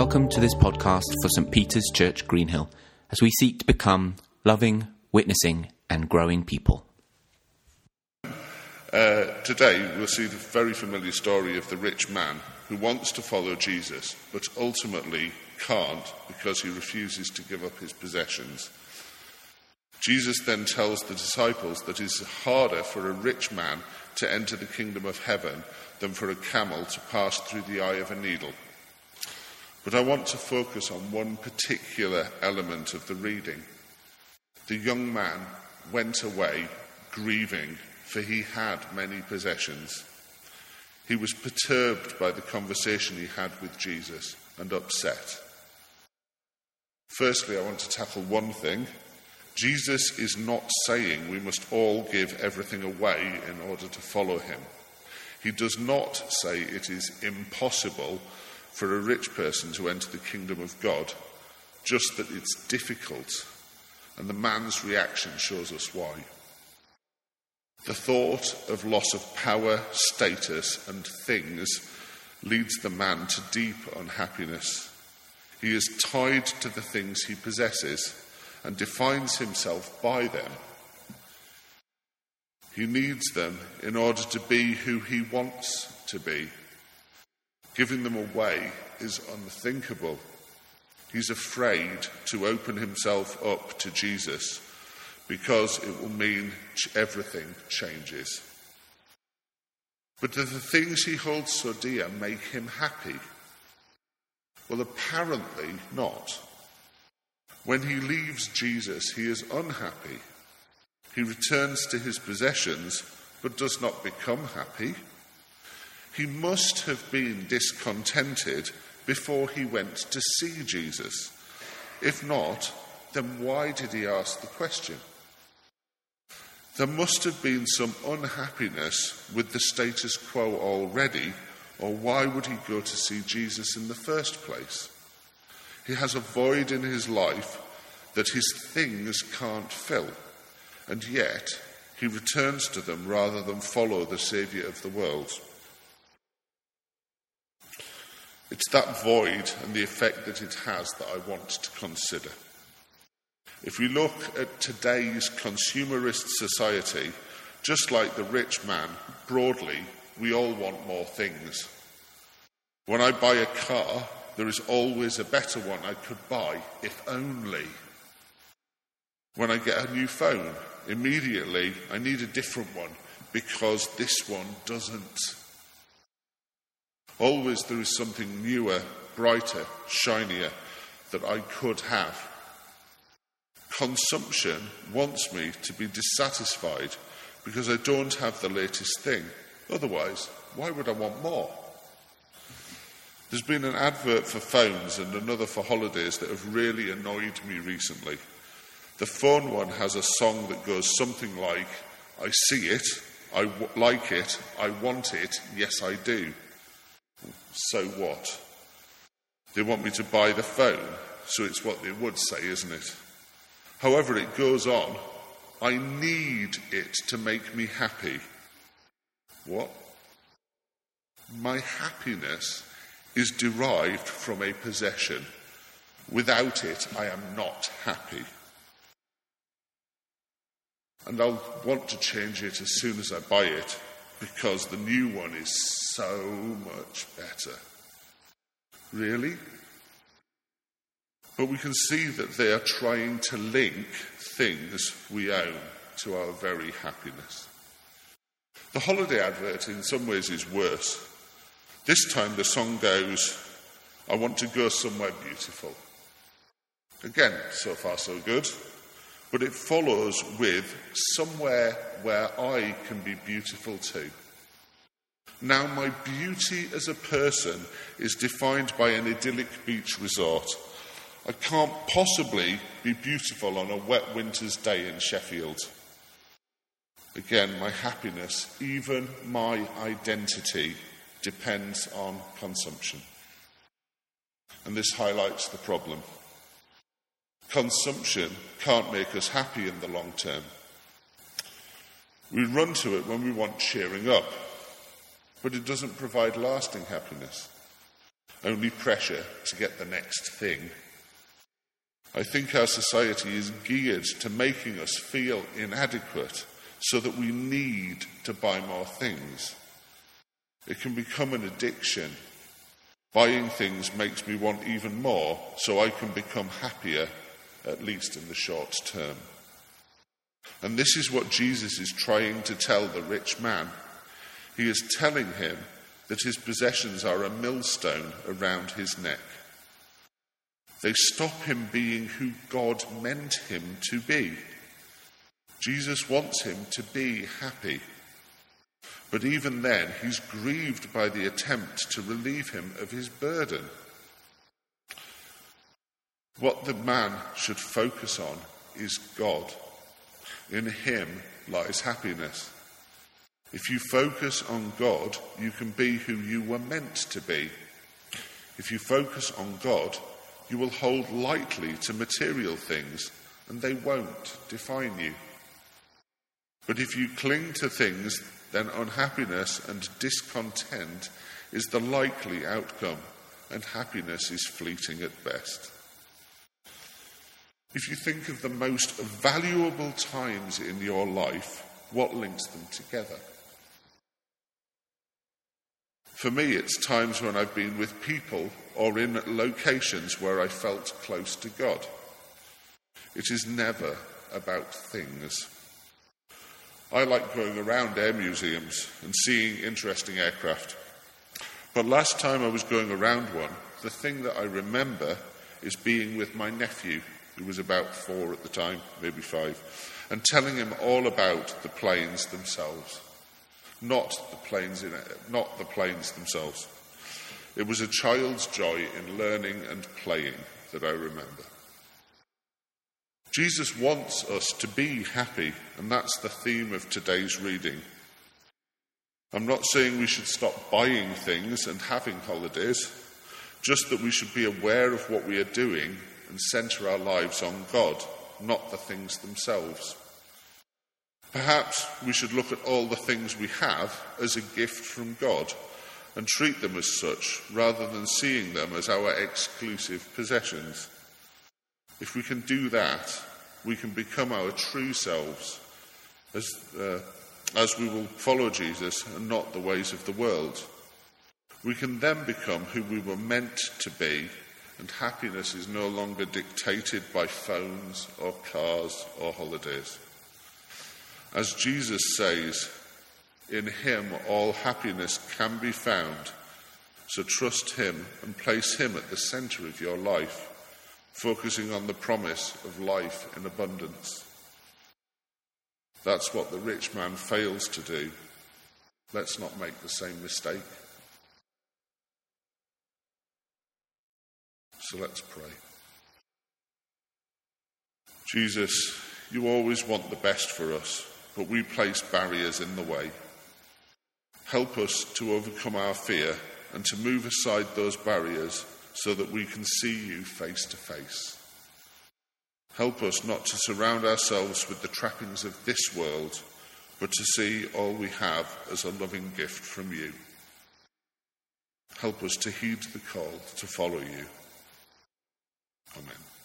Welcome to this podcast for St. Peter's Church, Greenhill, as we seek to become loving, witnessing and growing people. Today we'll see the very familiar story of the rich man who wants to follow Jesus, but ultimately can't because he refuses to give up his possessions. Jesus then tells the disciples that it's harder for a rich man to enter the kingdom of heaven than for a camel to pass through the eye of a needle. But I want to focus on one particular element of the reading. The young man went away grieving, for he had many possessions. He was perturbed by the conversation he had with Jesus and upset. Firstly, I want to tackle one thing. Jesus is not saying we must all give everything away in order to follow him. He does not say it is impossible for a rich person to enter the kingdom of God, just that it's difficult, and the man's reaction shows us why. The thought of loss of power, status, and things leads the man to deep unhappiness. He is tied to the things he possesses and defines himself by them. He needs them in order to be who he wants to be. Giving them away is unthinkable. He's afraid to open himself up to Jesus because it will mean everything changes. But do the things he holds so dear make him happy? Well, apparently not. When he leaves Jesus, he is unhappy. He returns to his possessions, but does not become happy. He must have been discontented before he went to see Jesus. If not, then why did he ask the question? There must have been some unhappiness with the status quo already, or why would he go to see Jesus in the first place? He has a void in his life that his things can't fill, and yet he returns to them rather than follow the Saviour of the world. It's that void and the effect that it has that I want to consider. If we look at today's consumerist society, just like the rich man, broadly, we all want more things. When I buy a car, there is always a better one I could buy, if only. When I get a new phone, immediately I need a different one because this one doesn't. Always there is something newer, brighter, shinier that I could have. Consumption wants me to be dissatisfied because I don't have the latest thing. Otherwise, why would I want more? There's been an advert for phones and another for holidays that have really annoyed me recently. The phone one has a song that goes something like, I see it, I like it, I want it, yes I do. So what? They want me to buy the phone, so it's what they would say, isn't it? However, it goes on, I need it to make me happy. What? My happiness is derived from a possession. Without it, I am not happy. And I'll want to change it as soon as I buy it, because the new one is so much better. Really? But we can see that they are trying to link things we own to our very happiness. The holiday advert in some ways is worse. This time the song goes, I want to go somewhere beautiful. Again, so far so good. But it follows with somewhere where I can be beautiful too. Now my beauty as a person is defined by an idyllic beach resort. I can't possibly be beautiful on a wet winter's day in Sheffield. Again, my happiness, even my identity, depends on consumption. And this highlights the problem. Consumption can't make us happy in the long term. We run to it when we want cheering up, but it doesn't provide lasting happiness. only pressure to get the next thing. I think our society is geared to making us feel inadequate so that we need to buy more things. It can become an addiction. Buying things makes me want even more so I can become happier, at least in the short term. And this is what Jesus is trying to tell the rich man. He is telling him that his possessions are a millstone around his neck. They stop him being who God meant him to be. Jesus wants him to be happy. But even then, he's grieved by the attempt to relieve him of his burden. What the man should focus on is God. In him lies happiness. If you focus on God, you can be who you were meant to be. If you focus on God, you will hold lightly to material things, and they won't define you. But if you cling to things, then unhappiness and discontent is the likely outcome, and happiness is fleeting at best. If you think of the most valuable times in your life, what links them together? For me, it's times when I've been with people or in locations where I felt close to God. It is never about things. I like going around air museums and seeing interesting aircraft. But last time I was going around one, the thing that I remember is being with my nephew, who was about 4 at the time, maybe 5, and telling him all about the planes themselves. Not the planes themselves. It was a child's joy in learning and playing that I remember. Jesus wants us to be happy, and that's the theme of today's reading. I'm not saying we should stop buying things and having holidays, just that we should be aware of what we are doing and centre our lives on God, not the things themselves. Perhaps we should look at all the things we have as a gift from God and treat them as such, rather than seeing them as our exclusive possessions. If we can do that, we can become our true selves as we will follow Jesus and not the ways of the world. We can then become who we were meant to be, and happiness is no longer dictated by phones or cars or holidays. As Jesus says, in him all happiness can be found, so trust him and place him at the centre of your life, focusing on the promise of life in abundance. That's what the rich man fails to do. Let's not make the same mistake. So let's pray. Jesus, you always want the best for us, but we place barriers in the way. Help us to overcome our fear and to move aside those barriers so that we can see you face to face. Help us not to surround ourselves with the trappings of this world, but to see all we have as a loving gift from you. Help us to heed the call to follow you. Amen.